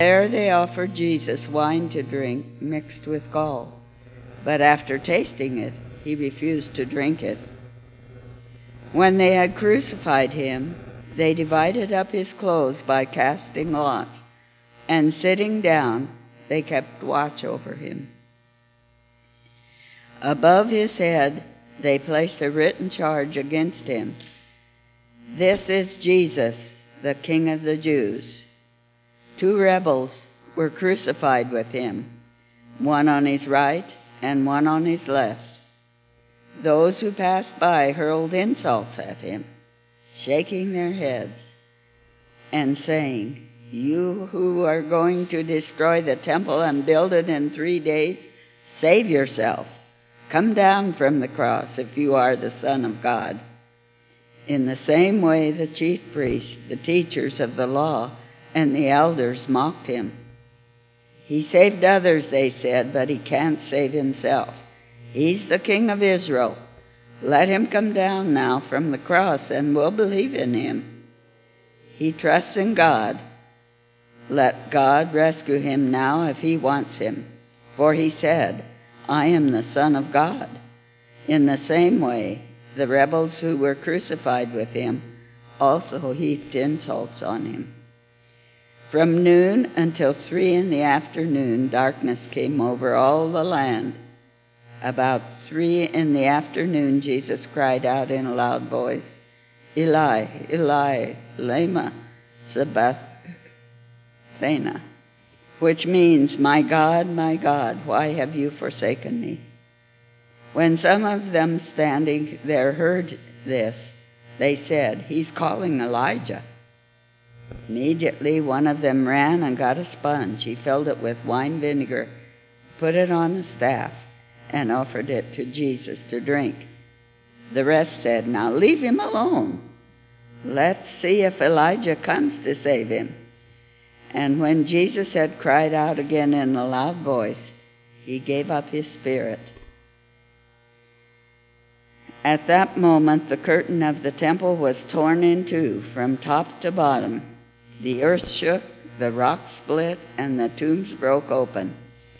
There they offered Jesus wine to drink mixed with gall, but after tasting it, he refused to drink it. When they had crucified him, they divided up his clothes by casting lots, and sitting down, they kept watch over him. Above his head, they placed a written charge against him. "This is Jesus, the King of the Jews." 2 rebels were crucified with him, one on his right and one on his left. Those who passed by hurled insults at him, shaking their heads and saying, "You who are going to destroy the temple and build it in 3 days, save yourself. Come down from the cross if you are the Son of God." In the same way, the chief priests, the teachers of the law, and the elders mocked him. "He saved others," they said, "but he can't save himself. He's the King of Israel. Let him come down now from the cross and we'll believe in him. He trusts in God. Let God rescue him now if he wants him. For he said, 'I am the Son of God.'" In the same way, the rebels who were crucified with him also heaped insults on him. From noon until 3 in the afternoon, darkness came over all the land. About 3 in the afternoon, Jesus cried out in a loud voice, "Eli, Eli, lema sabachthani," which means, my God, why have you forsaken me?" When some of them standing there heard this, they said, "He's calling Elijah." Immediately one of them ran and got a sponge. He filled it with wine vinegar, put it on a staff, and offered it to Jesus to drink. The rest said, "Now leave him alone. Let's see if Elijah comes to save him." And when Jesus had cried out again in a loud voice, he gave up his spirit. At that moment, the curtain of the temple was torn in two from top to bottom. The earth shook, the rocks split, and the tombs broke open.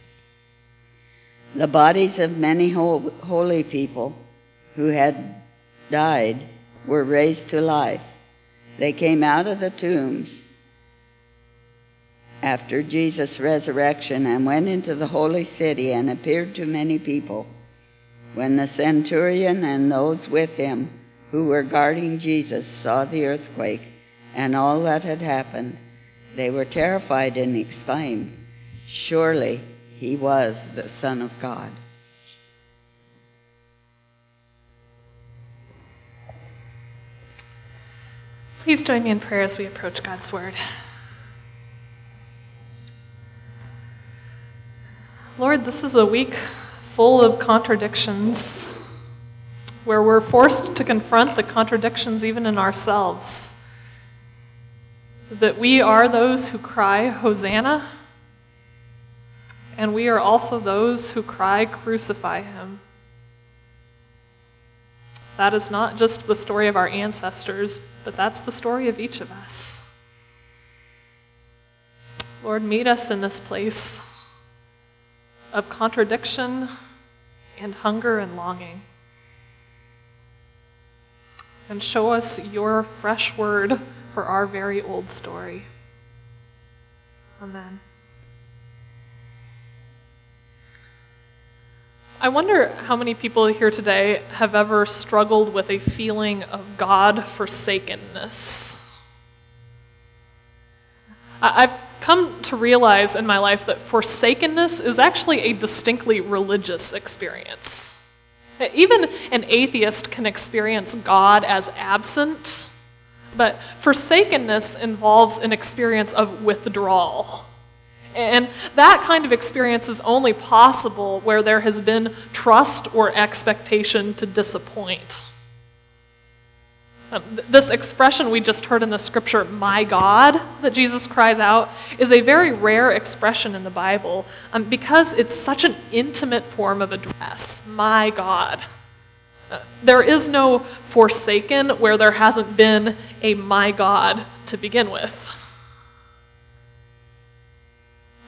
The bodies of many holy people who had died were raised to life. They came out of the tombs after Jesus' resurrection and went into the holy city and appeared to many people. When the centurion and those with him who were guarding Jesus saw the earthquake and all that had happened, they were terrified and exclaimed, "Surely he was the Son of God." Please join me in prayer as we approach God's Word. Lord, this is a week full of contradictions, where we're forced to confront the contradictions even in ourselves. That we are those who cry, "Hosanna," and we are also those who cry, "Crucify him." That is not just the story of our ancestors, but that's the story of each of us. Lord, meet us in this place of contradiction and hunger and longing. And show us your fresh word for our very old story. Amen. I wonder how many people here today have ever struggled with a feeling of God forsakenness. I've come to realize in my life that forsakenness is actually a distinctly religious experience. Even an atheist can experience God as absent, but forsakenness involves an experience of withdrawal. And that kind of experience is only possible where there has been trust or expectation to disappoint. This expression we just heard in the scripture, "my God," that Jesus cries out, is a very rare expression in the Bible because it's such an intimate form of address, "my God." There is no forsaken where there hasn't been a "my God" to begin with.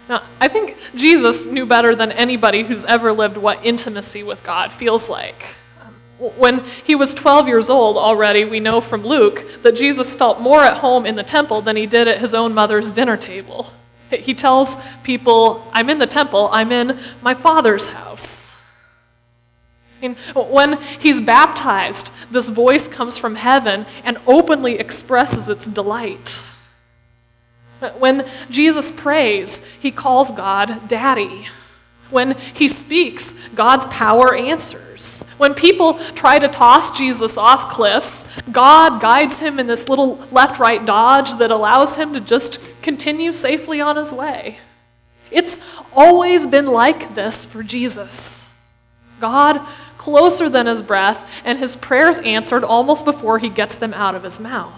Now, I think Jesus knew better than anybody who's ever lived what intimacy with God feels like. When he was 12 years old already, we know from Luke that Jesus felt more at home in the temple than he did at his own mother's dinner table. He tells people, I'm in the temple, I'm in my Father's house. And when he's baptized, this voice comes from heaven and openly expresses its delight. When Jesus prays, he calls God Daddy. When he speaks, God's power answers. When people try to toss Jesus off cliffs, God guides him in this little left-right dodge that allows him to just continue safely on his way. It's always been like this for Jesus. God closer than his breath, and his prayers answered almost before he gets them out of his mouth.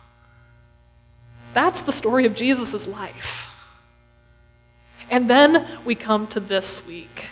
That's the story of Jesus' life. And then we come to this week.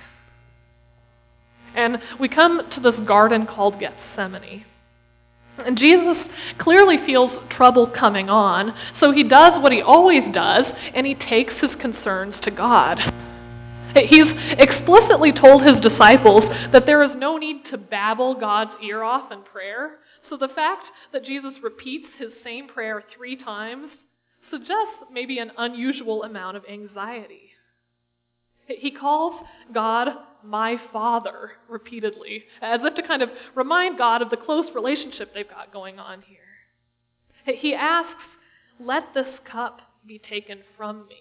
And we come to this garden called Gethsemane. And Jesus clearly feels trouble coming on, so he does what he always does, and he takes his concerns to God. He's explicitly told his disciples that there is no need to babble God's ear off in prayer. So the fact that Jesus repeats his same prayer 3 times suggests maybe an unusual amount of anxiety. He calls God my Father repeatedly, as if to kind of remind God of the close relationship they've got going on here. He asks, let this cup be taken from me.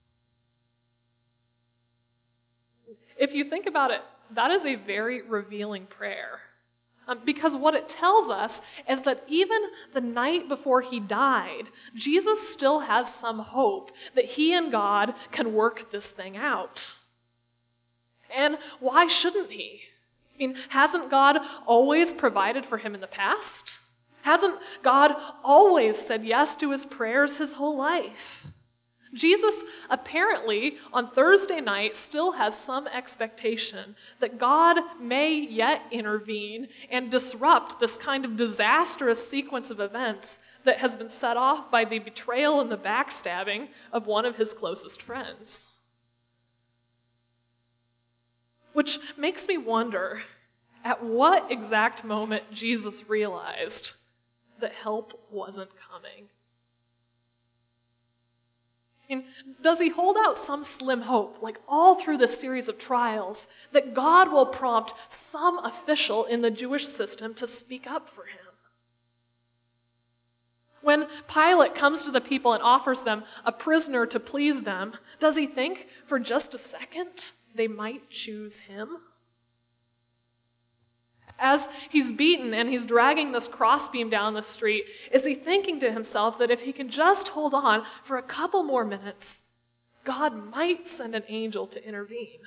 If you think about it, that is a very revealing prayer. Because what it tells us is that even the night before he died, Jesus still has some hope that he and God can work this thing out. And why shouldn't he? I mean, hasn't God always provided for him in the past? Hasn't God always said yes to his prayers his whole life? Jesus apparently on Thursday night still has some expectation that God may yet intervene and disrupt this kind of disastrous sequence of events that has been set off by the betrayal and the backstabbing of one of his closest friends. Which makes me wonder, at what exact moment Jesus realized that help wasn't coming? And does he hold out some slim hope, like all through this series of trials, that God will prompt some official in the Jewish system to speak up for him? When Pilate comes to the people and offers them a prisoner to please them, does he think for just a second they might choose him? As he's beaten and he's dragging this crossbeam down the street, is he thinking to himself that if he can just hold on for a couple more minutes, God might send an angel to intervene?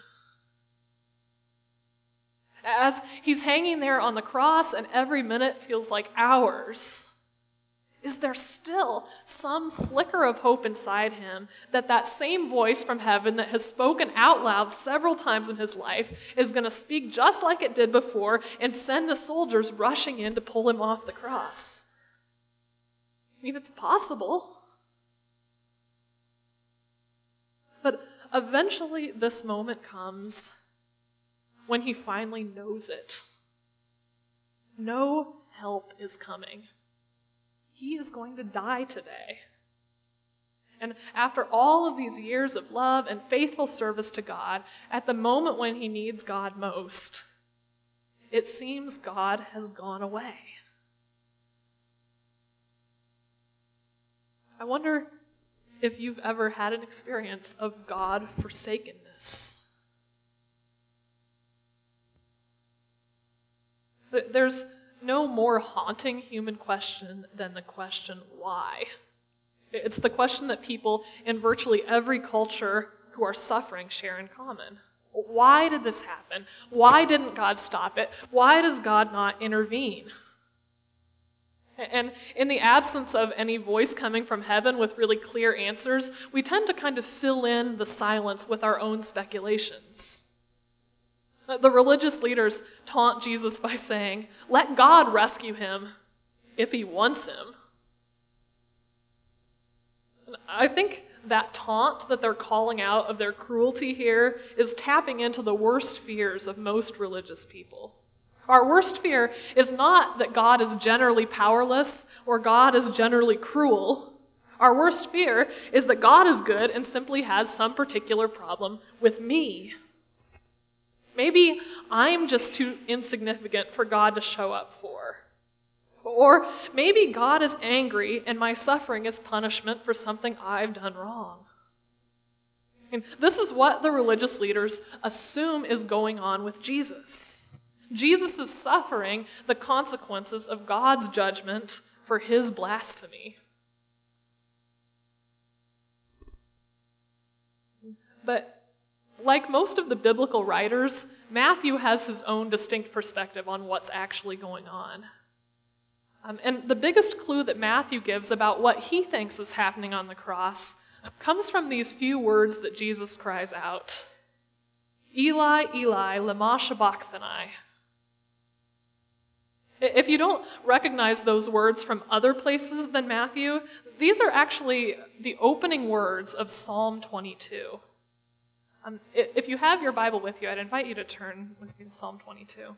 As he's hanging there on the cross and every minute feels like hours, is there still some flicker of hope inside him that that same voice from heaven that has spoken out loud several times in his life is going to speak just like it did before and send the soldiers rushing in to pull him off the cross? I mean, it's possible. But eventually this moment comes when he finally knows it. No help is coming. He is going to die today. And after all of these years of love and faithful service to God, at the moment when he needs God most, it seems God has gone away. I wonder if you've ever had an experience of God forsakenness. There's no more haunting human question than the question, why? It's the question that people in virtually every culture who are suffering share in common. Why did this happen? Why didn't God stop it? Why does God not intervene? And in the absence of any voice coming from heaven with really clear answers, we tend to kind of fill in the silence with our own speculations. The religious leaders taunt Jesus by saying, let God rescue him if he wants him. I think that taunt that they're calling out of their cruelty here is tapping into the worst fears of most religious people. Our worst fear is not that God is generally powerless or God is generally cruel. Our worst fear is that God is good and simply has some particular problem with me. Maybe I'm just too insignificant for God to show up for. Or maybe God is angry and my suffering is punishment for something I've done wrong. And this is what the religious leaders assume is going on with Jesus. Jesus is suffering the consequences of God's judgment for his blasphemy. But like most of the biblical writers, Matthew has his own distinct perspective on what's actually going on. And the biggest clue that Matthew gives about what he thinks is happening on the cross comes from these few words that Jesus cries out. Eli, Eli, lema sabachthani. If you don't recognize those words from other places than Matthew, these are actually the opening words of Psalm 22. If you have your Bible with you, I'd invite you to turn with me to Psalm 22.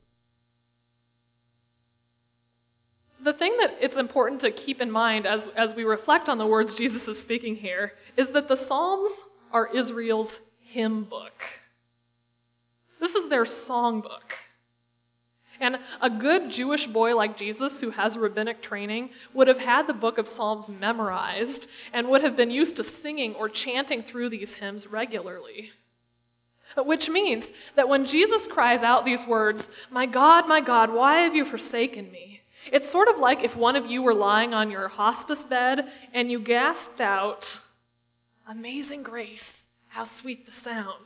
The thing that it's important to keep in mind as we reflect on the words Jesus is speaking here is that the Psalms are Israel's hymn book. This is their songbook. And a good Jewish boy like Jesus who has rabbinic training would have had the book of Psalms memorized and would have been used to singing or chanting through these hymns regularly. Which means that when Jesus cries out these words, my God, why have you forsaken me?" It's sort of like if one of you were lying on your hospice bed and you gasped out, "Amazing grace, how sweet the sound."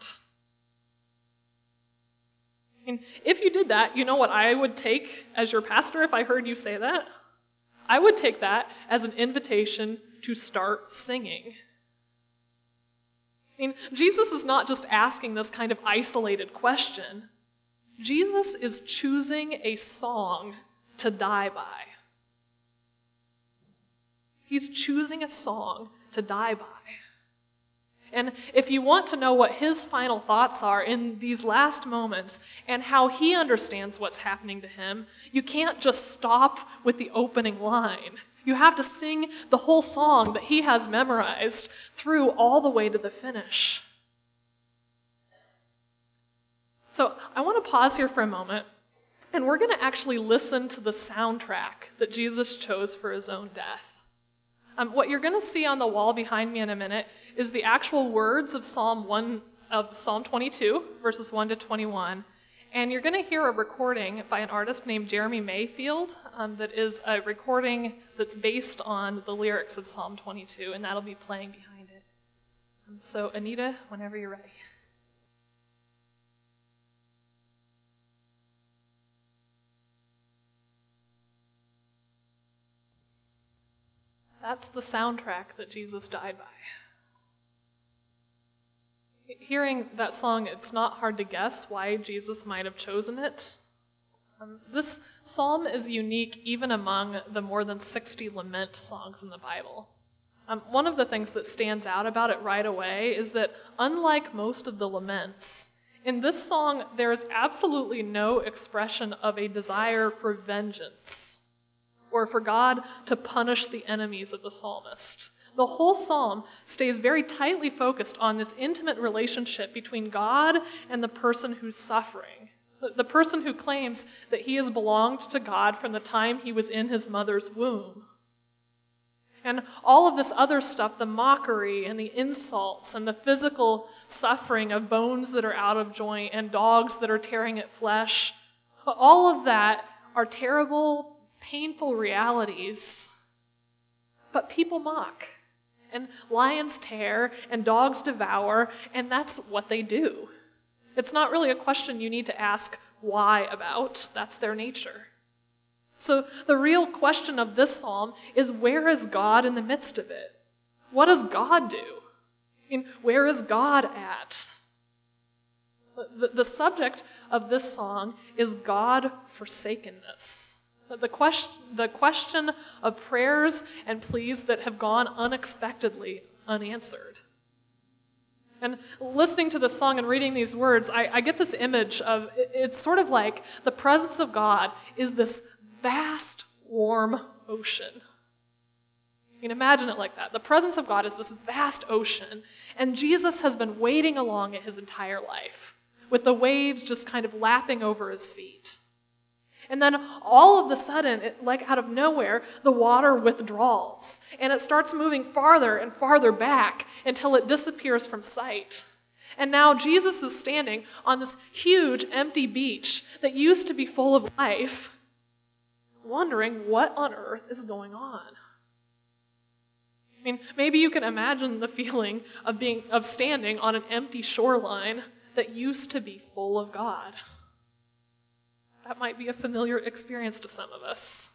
And if you did that, you know what I would take as your pastor if I heard you say that? I would take that as an invitation to start singing. I mean, Jesus is not just asking this kind of isolated question. Jesus is choosing a song to die by. He's choosing a song to die by. And if you want to know what his final thoughts are in these last moments and how he understands what's happening to him, you can't just stop with the opening line. You have to sing the whole song that he has memorized through all the way to the finish. So I want to pause here for a moment, and we're going to actually listen to the soundtrack that Jesus chose for his own death. What you're going to see on the wall behind me in a minute is the actual words of Psalm 22, verses 1 to 21. And you're going to hear a recording by an artist named Jeremy Mayfield that is a recording that's based on the lyrics of Psalm 22, and that'll be playing behind it. So Anita, whenever you're ready. That's the soundtrack that Jesus died by. Hearing that song, it's not hard to guess why Jesus might have chosen it. This psalm is unique even among the more than 60 lament songs in the Bible. One of the things that stands out about it right away is that, unlike most of the laments, in this song there is absolutely no expression of a desire for vengeance or for God to punish the enemies of the psalmist. The whole psalm stays very tightly focused on this intimate relationship between God and the person who's suffering, the person who claims that he has belonged to God from the time he was in his mother's womb. And all of this other stuff, the mockery and the insults and the physical suffering of bones that are out of joint and dogs that are tearing at flesh, all of that are terrible, painful realities. But people mock, and lions tear, and dogs devour, and that's what they do. It's not really a question you need to ask why about. That's their nature. So the real question of this psalm is, where is God in the midst of it? What does God do? I mean, where is God at? The subject of this song is God forsakenness. The question of prayers and pleas that have gone unexpectedly unanswered. And listening to this song and reading these words, I get this image of, it's sort of like the presence of God is this vast, warm ocean. You can imagine it like that. The presence of God is this vast ocean, and Jesus has been wading along it his entire life, with the waves just kind of lapping over his feet. And then all of a sudden, like out of nowhere, the water withdraws, and it starts moving farther and farther back until it disappears from sight. And now Jesus is standing on this huge empty beach that used to be full of life, wondering what on earth is going on. I mean, maybe you can imagine the feeling of standing on an empty shoreline that used to be full of God. That might be a familiar experience to some of us.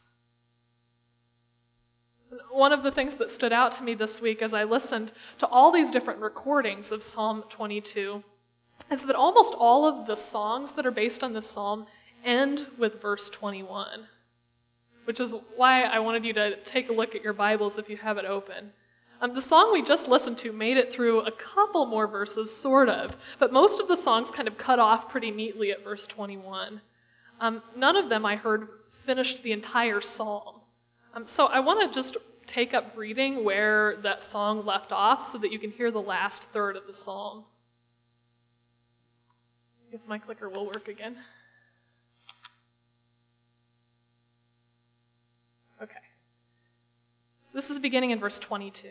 One of the things that stood out to me this week as I listened to all these different recordings of Psalm 22 is that almost all of the songs that are based on this psalm end with verse 21, which is why I wanted you to take a look at your Bibles if you have it open. The song we just listened to made it through a couple more verses, sort of, but most of the songs kind of cut off pretty neatly at verse 21. None of them, I heard, finished the entire psalm. So I want to just take up reading where that song left off so that you can hear the last third of the psalm. If my clicker will work again. Okay. This is beginning in verse 22.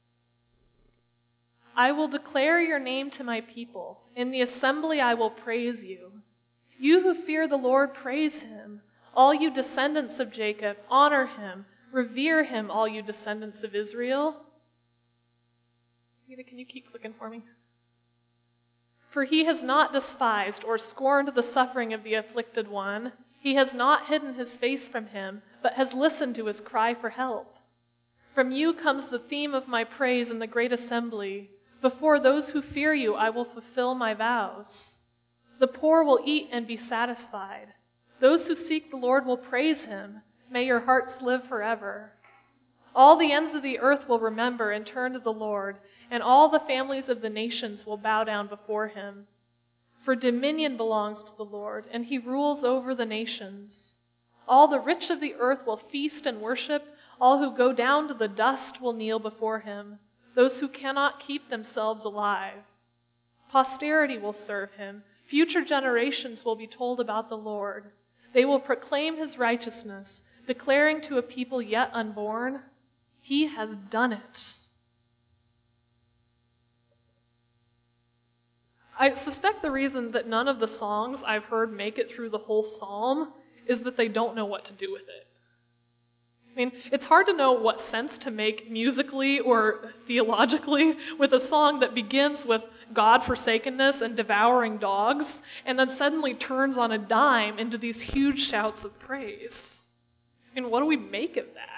I will declare your name to my people. In the assembly I will praise you. You who fear the Lord, praise him. All you descendants of Jacob, honor him. Revere him, all you descendants of Israel. Rita, can you keep clicking for me? For he has not despised or scorned the suffering of the afflicted one. He has not hidden his face from him, but has listened to his cry for help. From you comes the theme of my praise in the great assembly. Before those who fear you, I will fulfill my vows. The poor will eat and be satisfied. Those who seek the Lord will praise him. May your hearts live forever. All the ends of the earth will remember and turn to the Lord, and all the families of the nations will bow down before him. For dominion belongs to the Lord, and he rules over the nations. All the rich of the earth will feast and worship. All who go down to the dust will kneel before him, those who cannot keep themselves alive. Posterity will serve him. Future generations will be told about the Lord. They will proclaim his righteousness, declaring to a people yet unborn, he has done it. I suspect the reason that none of the songs I've heard make it through the whole psalm is that they don't know what to do with it. I mean, it's hard to know what sense to make musically or theologically with a song that begins with God-forsakenness and devouring dogs, and then suddenly turns on a dime into these huge shouts of praise. I mean, what do we make of that?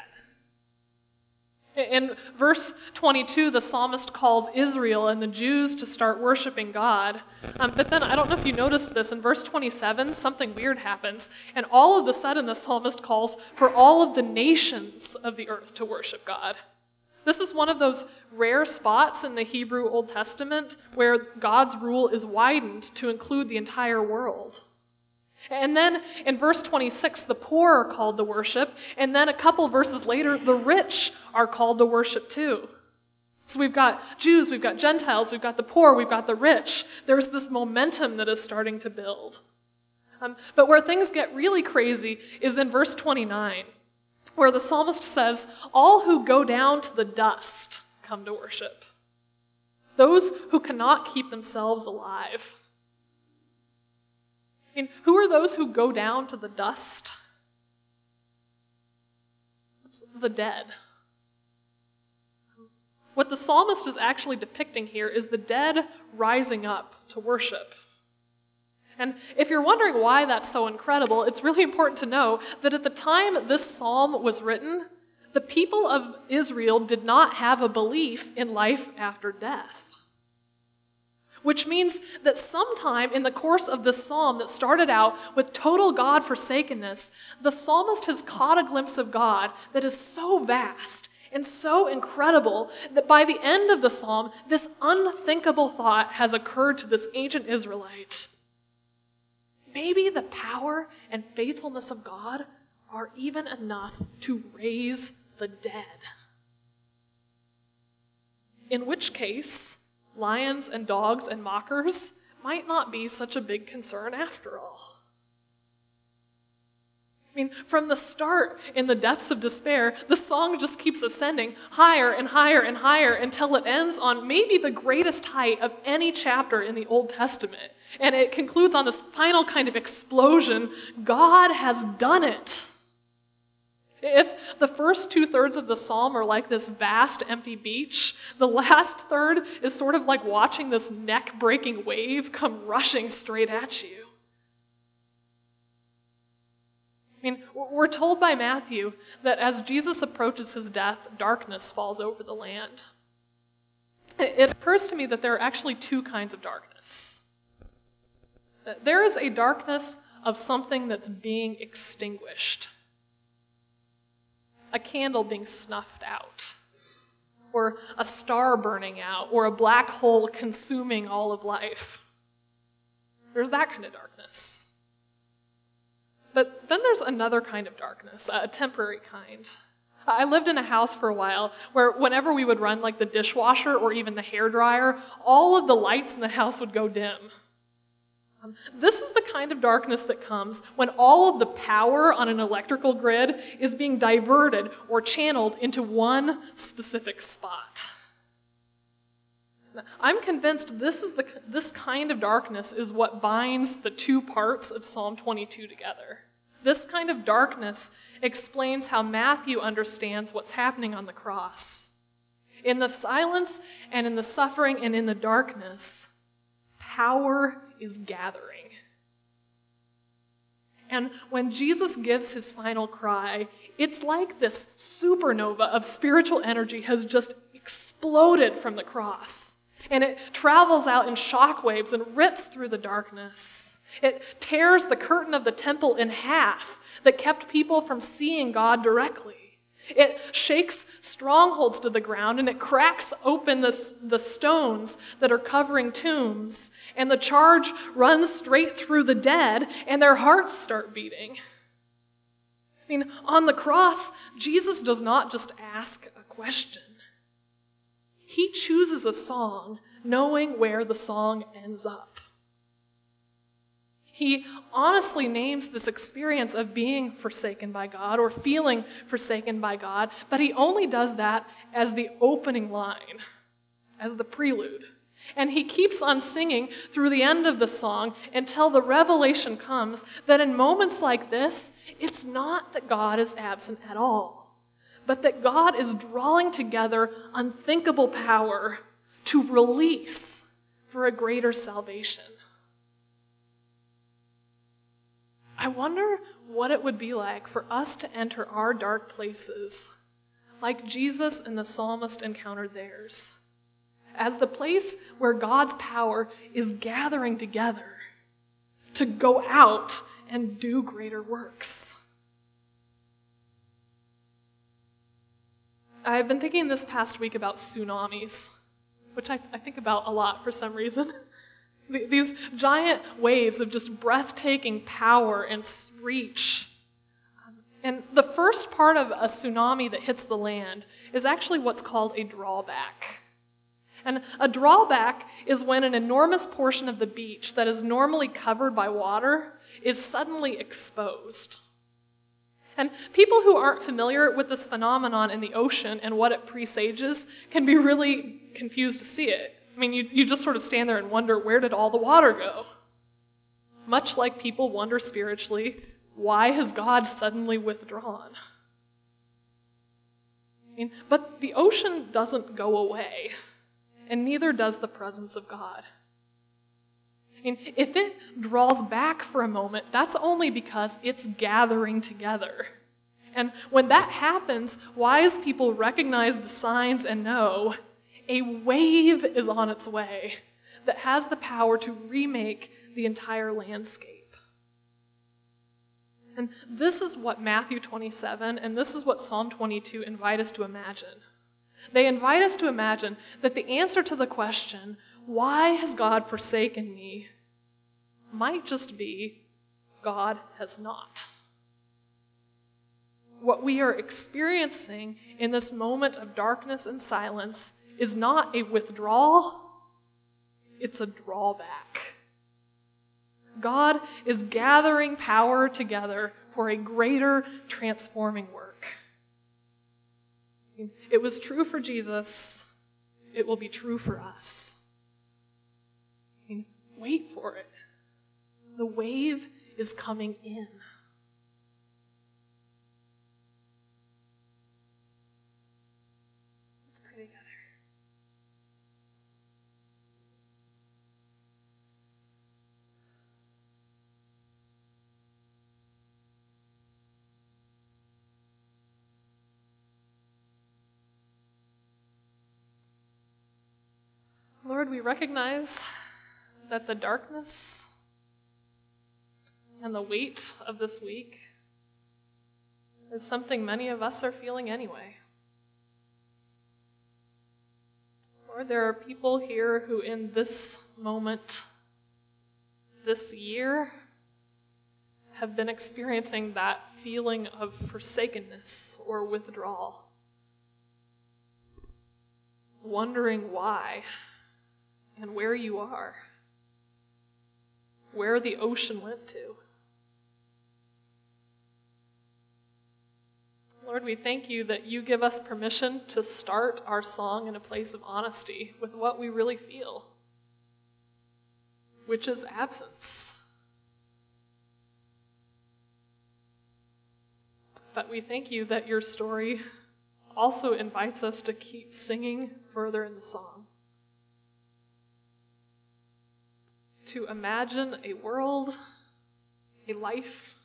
In verse 22, the psalmist calls Israel and the Jews to start worshiping God. But then, I don't know if you noticed this, in verse 27, something weird happens. And all of a sudden, the psalmist calls for all of the nations of the earth to worship God. This is one of those rare spots in the Hebrew Old Testament where God's rule is widened to include the entire world. And then in verse 26, the poor are called to worship, and then a couple verses later, the rich are called to worship too. So we've got Jews, we've got Gentiles, we've got the poor, we've got the rich. There's this momentum that is starting to build. But where things get really crazy is in verse 29, where the psalmist says, all who go down to the dust come to worship. Those who cannot keep themselves alive. I mean, who are those who go down to the dust? It's the dead. What the psalmist is actually depicting here is the dead rising up to worship. And if you're wondering why that's so incredible, it's really important to know that at the time this psalm was written, the people of Israel did not have a belief in life after death. Which means that sometime in the course of this psalm that started out with total God-forsakenness, the psalmist has caught a glimpse of God that is so vast and so incredible that by the end of the psalm, this unthinkable thought has occurred to this ancient Israelite. Maybe the power and faithfulness of God are even enough to raise the dead. In which case, lions and dogs and mockers might not be such a big concern after all. I mean, from the start, in the depths of despair, the song just keeps ascending higher and higher and higher until it ends on maybe the greatest height of any chapter in the Old Testament. And it concludes on this final kind of explosion. God has done it. If the first 2/3 of the psalm are like this vast, empty beach, the last third is sort of like watching this neck-breaking wave come rushing straight at you. I mean, we're told by Matthew that as Jesus approaches his death, darkness falls over the land. It occurs to me that there are actually two kinds of darkness. There is a darkness of something that's being extinguished. A candle being snuffed out, or a star burning out, or a black hole consuming all of life. There's that kind of darkness. But then there's another kind of darkness, a temporary kind. I lived in a house for a while where whenever we would run like the dishwasher or even the hairdryer, all of the lights in the house would go dim. This is the kind of darkness that comes when all of the power on an electrical grid is being diverted or channeled into one specific spot. I'm convinced this kind of darkness is what binds the two parts of Psalm 22 together. This kind of darkness explains how Matthew understands what's happening on the cross. In the silence and in the suffering and in the darkness, power is gathering. And when Jesus gives his final cry, it's like this supernova of spiritual energy has just exploded from the cross. And it travels out in shockwaves and rips through the darkness. It tears the curtain of the temple in half that kept people from seeing God directly. It shakes strongholds to the ground, and it cracks open the stones that are covering tombs. And the charge runs straight through the dead, and their hearts start beating. I mean, on the cross, Jesus does not just ask a question. He chooses a song knowing where the song ends up. He honestly names this experience of being forsaken by God or feeling forsaken by God, but he only does that as the opening line, as the prelude. And he keeps on singing through the end of the song until the revelation comes that in moments like this, it's not that God is absent at all, but that God is drawing together unthinkable power to release for a greater salvation. I wonder what it would be like for us to enter our dark places like Jesus and the psalmist encountered theirs, as the place where God's power is gathering together to go out and do greater works. I've been thinking this past week about tsunamis, which I think about a lot for some reason. These giant waves of just breathtaking power and reach. And the first part of a tsunami that hits the land is actually what's called a drawback. And a drawback is when an enormous portion of the beach that is normally covered by water is suddenly exposed. And people who aren't familiar with this phenomenon in the ocean and what it presages can be really confused to see it. I mean, you just sort of stand there and wonder, where did all the water go? Much like people wonder spiritually, why has God suddenly withdrawn? I mean, but the ocean doesn't go away, and neither does the presence of God. I mean, if it draws back for a moment, that's only because it's gathering together. And when that happens, wise people recognize the signs and know a wave is on its way that has the power to remake the entire landscape. And this is what Matthew 27 and this is what Psalm 22 invite us to imagine. They invite us to imagine that the answer to the question, why has God forsaken me, might just be, God has not. What we are experiencing in this moment of darkness and silence is not a withdrawal, it's a drawback. God is gathering power together for a greater transforming work. It was true for Jesus. It will be true for us. Wait for it. The wave is coming in. Let's pray together. Lord, we recognize that the darkness and the weight of this week is something many of us are feeling anyway. Lord, there are people here who in this moment, this year, have been experiencing that feeling of forsakenness or withdrawal, wondering why and where you are, where the ocean went to. Lord, we thank you that you give us permission to start our song in a place of honesty with what we really feel, which is absence. But we thank you that your story also invites us to keep singing further in the song. To imagine a world, a life,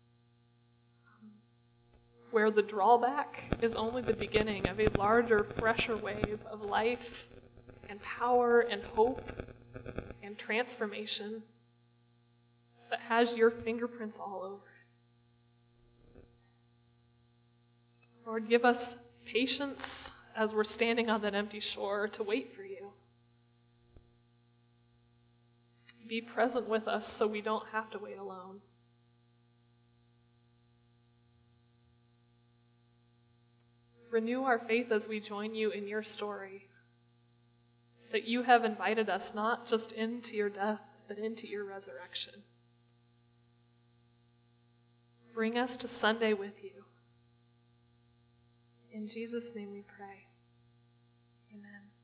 where the drawback is only the beginning of a larger, fresher wave of life and power and hope and transformation that has your fingerprints all over it. Lord, give us patience as we're standing on that empty shore to wait for you. Be present with us so we don't have to wait alone. Renew our faith as we join you in your story, that you have invited us not just into your death, but into your resurrection. Bring us to Sunday with you. In Jesus' name we pray. Amen.